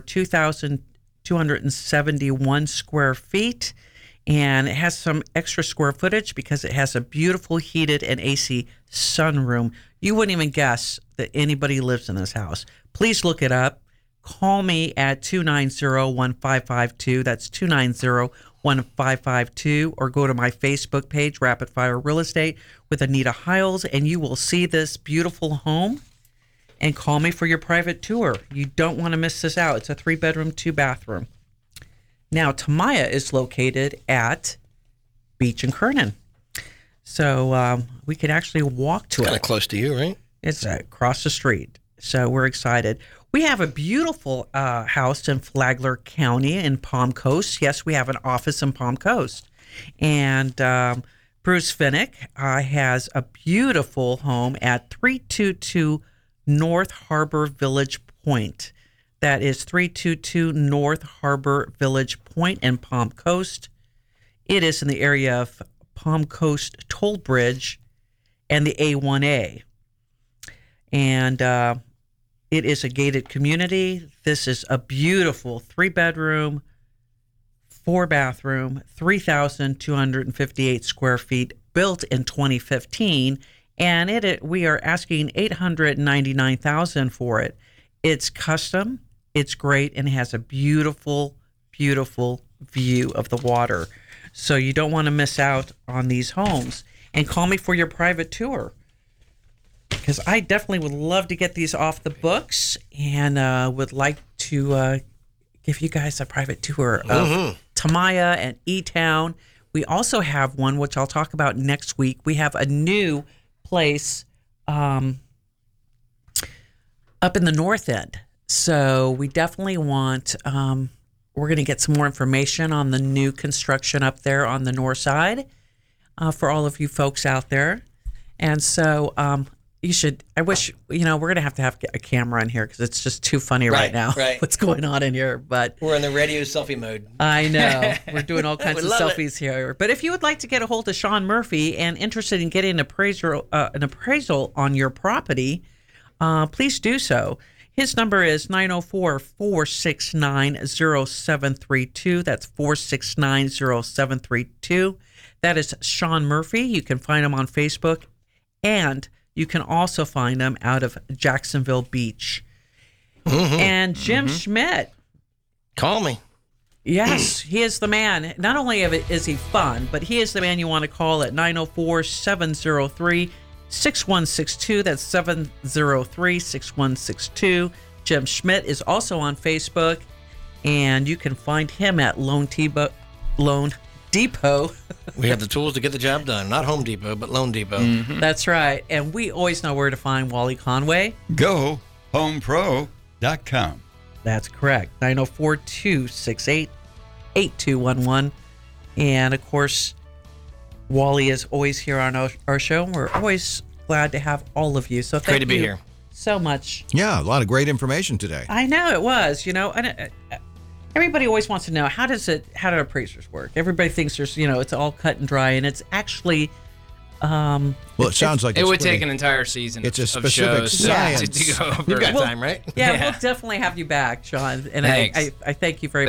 F: 2,271 square feet. And it has some extra square footage because it has a beautiful heated and AC sunroom. You wouldn't even guess that anybody lives in this house. Please look it up. Call me at 290-1552. That's 290-1552. Or go to my Facebook page, Rapid Fire Real Estate with Anita Hiles, and you will see this beautiful home. And call me for your private tour. You don't want to miss this out. It's a 3-bedroom, 2-bathroom. Now, Tamaya is located at Beach and Kernan. So we could actually walk to it.
G: Kind of close to you, right?
F: It's across the street. So we're excited. We have a beautiful house in Flagler County in Palm Coast. Yes, we have an office in Palm Coast. And Bruce Finnick has a beautiful home at 322 North Harbor Village Point. That is 322 North Harbor Village Point in Palm Coast. It is in the area of Palm Coast Toll Bridge and the A1A. And it is a gated community. This is a beautiful 3-bedroom, 4-bathroom, 3,258 square feet, built in 2015. And we are asking $899,000 for it. It's custom, it's great, and it has a beautiful, beautiful view of the water. So you don't want to miss out on these homes. And call me for your private tour, because I definitely would love to get these off the books and would like to give you guys a private tour of Tamaya and E-Town. We also have one, which I'll talk about next week. We have a new place up in the north end. So we definitely want, we're going to get some more information on the new construction up there on the north side for all of you folks out there. And so you should, I wish, we're going to have a camera in here because it's just too funny right now what's going on in here. But
G: we're in the radio selfie mode.
F: I know. We're doing all kinds of selfies here. But if you would like to get a hold of Sean Murphy and interested in getting an appraisal on your property, please do so. His number is 904-469-0732. That's 469-0732. That is Sean Murphy. You can find him on Facebook, and you can also find him out of Jacksonville Beach. And Jim Schmidt.
G: Call me.
F: Yes, he is the man. Not only is he fun, but he is the man you want to call at 904-703-6162. That's 703-6162. Jim Schmidt is also on Facebook, and you can find him at Loan Depot.
G: We have the tools to get the job done. Not Home Depot, but Loan Depot.
F: That's right. And we always know where to find Wally Conway.
H: GoHomePro.com.
F: That's correct. 904-268-8211. And, of course, Wally is always here on our show. We're always glad to have all of you. So thank you.
G: Great to be here.
F: So much.
A: Yeah, a lot of great information today.
F: I know it was, and everybody always wants to know how do appraisers work? Everybody thinks there's, it's all cut and dry, and it's actually
A: well, it sounds like
L: it would take an entire season.
A: It's a
L: of
A: specific
L: shows
A: science.
L: to go over.
G: You've got time, right?
F: Yeah, we'll definitely have you back, Sean. And I thank you very much.